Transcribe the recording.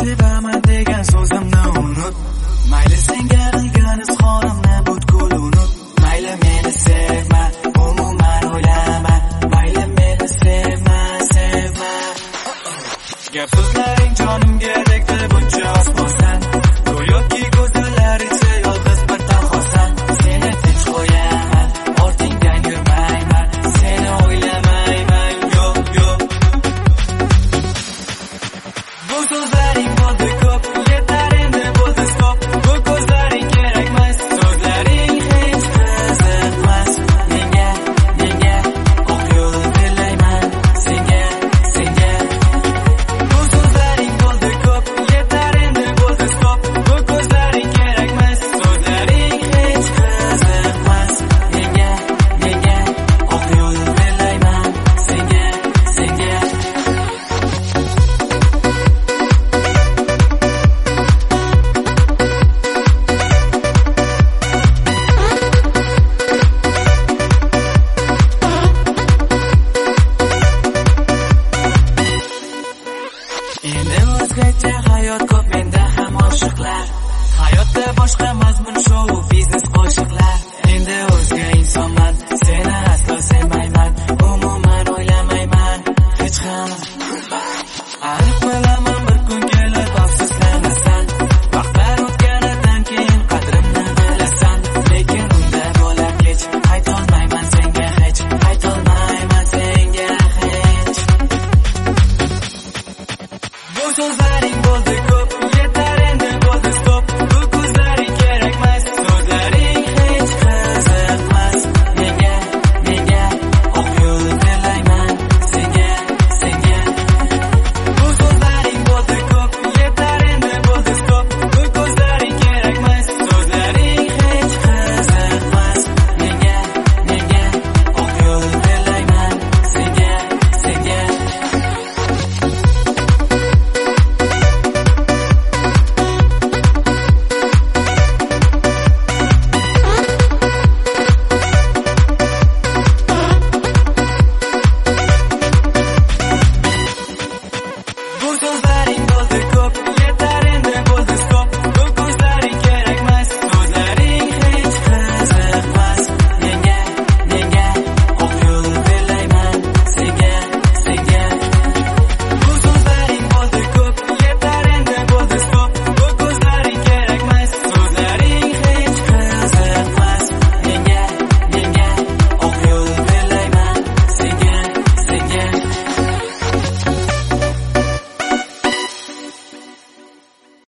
sevaman degan so'zimni unut. Mayli senga qilgan izhorimni butkul unut. Mayli meni sevma, umuman o'ylama. Mayli meni sevma. Gap so'zlaring jonimga tegdi buncha osmonsan. Go'yoki go'zallar ichra yolg'iz bir tanhosan. Seni tinch qo'yaman, ortingdan yurmayman. Seni o'ylamayman, yo'q. Bu so'zlaring bo'ldi ko'p, yetar endi bo'ldi stop. Bu ko'zlaring kerakmas, so'zlaring hech qiziqmas. Menga oq yo'l tanlayman, senga. Bu so'zlaring bo'ldi ko'p, yetar endi bo'ldi stop. Bu ko'zlaring kerakmas, so'zlaring hech qiziqmas. Menga oq yo'l tanlayman, senga. Endi o'zgacha hayot ko'p, menda ham oshiqlar. Hayotda boshqa mazmun shou, biznes qo'shiqlar. Endi o'zga insonman, seni aslo sevmayman. Umuman o'ylamayman, hech ham. Aniq bilaman, bir kun kelib afsuslanasan. Vaqtlar o'tganidan keyin qadrimni bilasan. Lekin unda bo'lagich, aytolmayman senga hech. Bu so'zlaring bo'ldi ko'p.